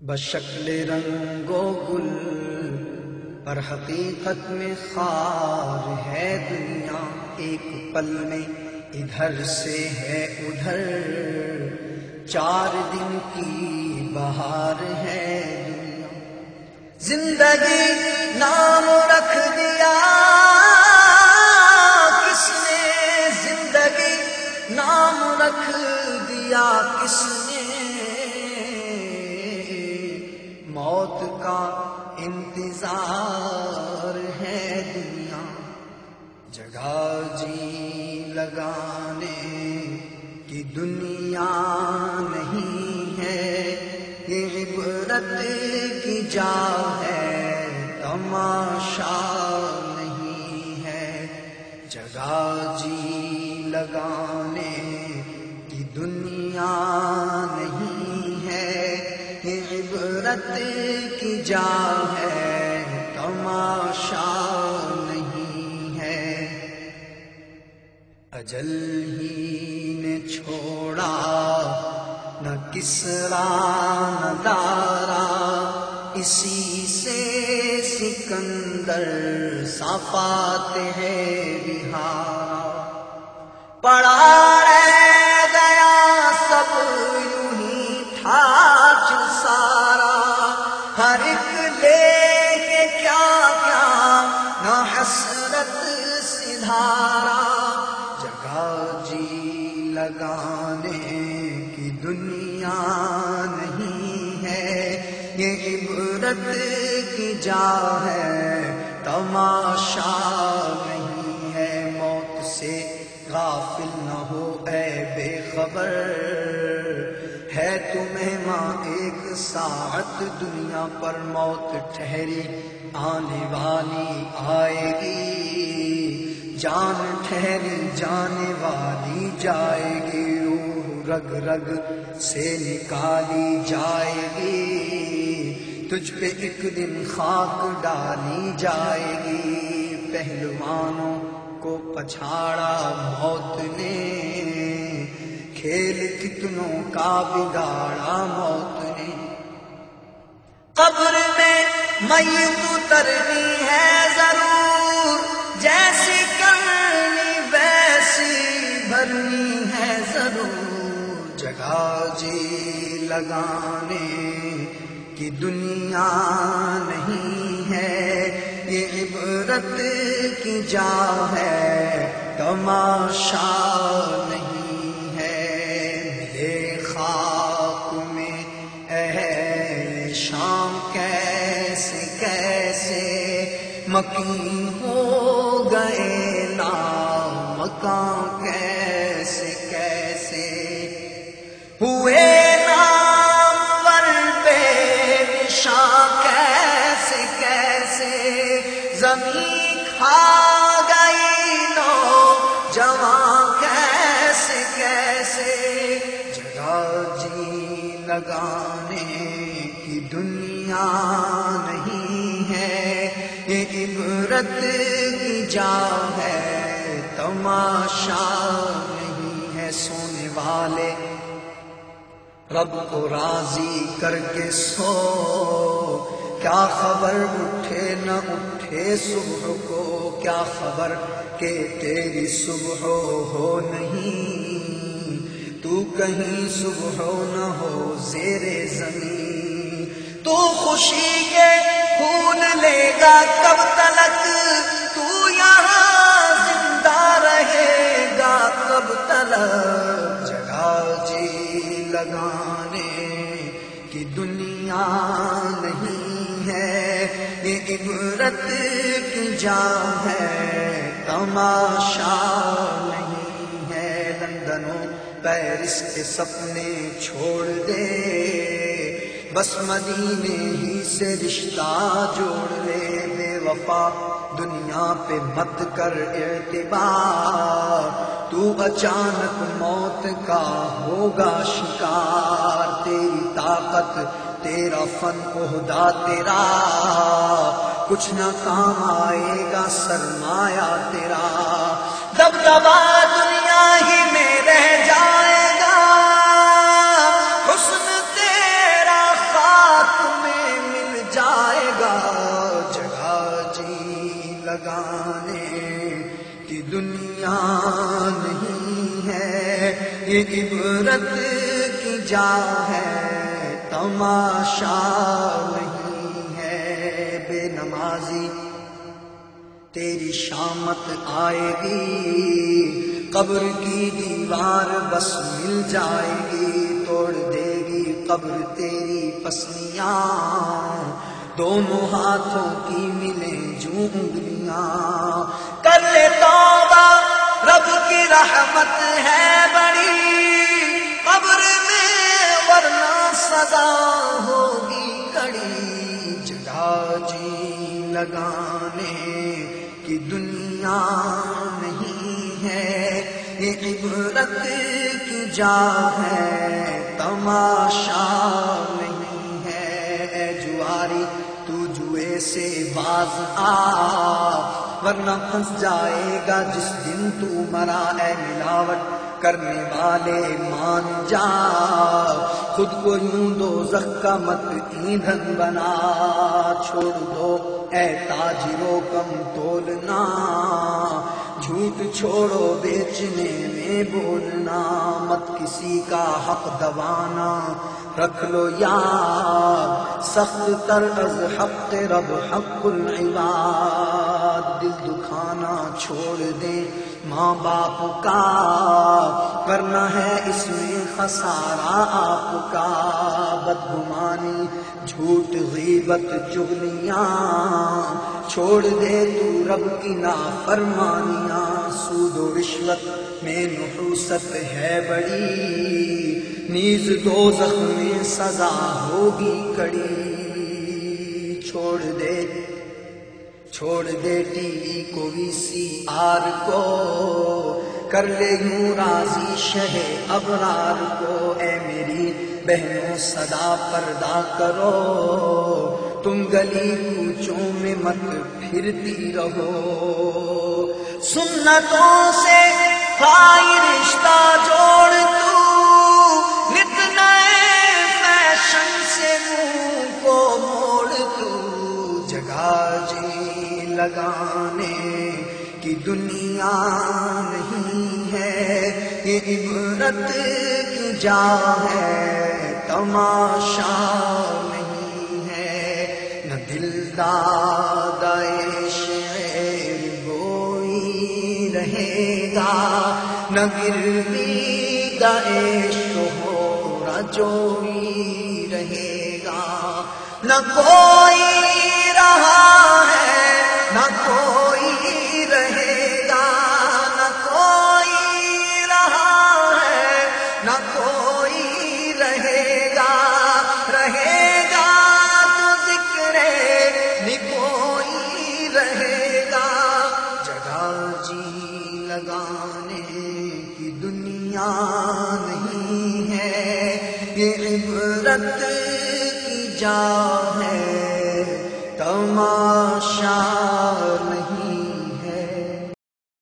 بشکل رنگ و گل پر حقیقت میں خار ہے دنیا، ایک پل میں ادھر سے ہے ادھر، 4 دن کی بہار ہے دنیا۔ زندگی نام رکھ دیا کس نے، زندگی نام رکھ دیا کس نے، موت کا انتظار ہے دنیا۔ جگہ جی لگانے کی دنیا نہیں ہے، یہ عبرت کی جا ہے، تماشا نہیں ہے۔ جگہ جی لگانے کی دنیا نہیں ہے، یہ عبرت کی جا ہے، تماشا نہیں ہے۔ اجل ہی نے چھوڑا نہ کسرا نہ دارا، اسی سے سکندر صفات ہے بہارا۔ پڑا رہ گیا سب یوں ہی ٹھاٹ سارا، ہر ایک لے کے کیا کیا نہ حسرت سدھارا۔ جگہ جی لگانے کی دنیا نہیں ہے، یہ عبرت کی جا ہے، تماشا نہیں ہے۔ موت سے غافل نہ ہو اے بے خبر، ہے تمہیں ماں ایک ساعت دنیا پر، موت ٹھہری آنے والی آئے گی، جان ٹھہری جانے والی جائے گی، روح رگ رگ سے نکالی جائے گی، تجھ پہ ایک دن خاک ڈالی جائے گی۔ پہلوانوں کو پچھاڑا موت نے، کھیل کتنوں کا بگاڑا موت نے۔ قبر میں میت اترنی ہے ضرور، جیسی کرنی ویسی بھرنی ہے ضرور۔ جگہ جی لگانے کی دنیا نہیں ہے، یہ عبرت کی جا ہے، تماشا نہیں ہے۔ ملے خاک میں اہل شام کیسے کیسے، مکین ہو گئے لامکاں کیسے کیسے، ہوئے نامور بے نشاں کیسے کیسے، زمین کھا گئی نوجواں کیسے کیسے۔ جگہ جی لگانے کی دنیا نہیں ہے، یہ عبرت کی جا ہے، تماشا نہیں ہے۔ سونے والے رب کو راضی کر کے سو، کیا خبر اٹھے نہ اٹھے صبح کو، کیا خبر کہ تیری صبح ہو نہیں، تو کہیں صبح نہ ہو زیر زمین۔ تو خوشی کے خون لے گا کب تلک، تو یہاں زندہ رہے گا کب تلک۔ جگہ جی لگانے کی دنیا نہیں ہے، یہ عبرت کی جا ہے، تماشا نہیں ہے۔ لندن و پیرس کے سپنے چھوڑ دے، بس مدینے ہی سے رشتہ جوڑ لے۔ بے وفا دنیا پہ مت کر اعتبار، تو اچانک موت کا ہوگا شکار۔ تیری طاقت تیرا فن عہدہ تیرا، کچھ نہ کام آئے گا سرمایہ تیرا۔ دبدبا دنیا ہی میں رہ جائے گا، حسن تیرا خاک یہ عبرت کی جا ہے تماشا نہیں ہے۔ بے نمازی تیری شامت آئے گی، قبر کی دیوار بس مل جائے گی، توڑ دے گی قبر تیری پسلیاں، دونوں ہاتھوں کی ملیں جو انگلیاں۔ کر لے توبہ رب کی رحمت ہے بڑی، قبر میں ورنہ سزا ہوگی کڑی۔ جگہ جی لگانے کی دنیا نہیں ہے، یہ عبرت کی جا ہے تماشا نہیں ہے۔ اے جواری تو جوئے سے باز آ، ورنہ پھنس جائے گا جس دن تو مرا۔ اے ملاوٹ کرنے والے مان جا، خود کو یوں دوزخ کا مت ایندھن بنا۔ چھوڑ دو اے تاجروں کم تولنا، جھوٹ چھوڑو بیچنے میں بولنا۔ مت کسی کا حق دبانا، رکھ لو یاد سخت تر از حق رب حق العباد۔ دل دکھانا چھوڑ دیں ماں باپ کا، کرنا ہے اس میں خسارہ آپ کا۔ بدگمانی جھوٹ غیبت چغلیاں، چھوڑ دے تو رب کی نافرمانیاں۔ سود و رشوت میں نحوست ہے بڑی، نیز دوزخ میں سزا ہوگی کڑی۔ چھوڑ دے ٹی وی کو وی سی آر کو، کر لے یوں راضی شہ ابرار کو۔ اے میری بہنوں صدا پردہ کرو، تم گلی کوچوں میں مت پھرتی رہو۔ سنتوں سے بھائی رشتہ جوڑ تو، نت نئے فیشن سے منہ کو موڑ تو۔ جگہ جی لگانے کی دنیا نہیں ہے، یہ عبرت کی جا ہے تماشا نہیں ہے۔ نہ دل دادا شعر گوئی رہے گا، نہ گروی عشق ہو رجوئی رہے گا۔ نہ کوئی رہا ہے نہ کوئی رہے گا، نہ کوئی رہا ہے نہ کوئی رہے گا۔ رہے گا تو ذکر نکوئی رہے گا۔ جگہ جی لگانے کی دنیا نہیں ہے، یہ عبرت کی جا ہے تماشا نہیں۔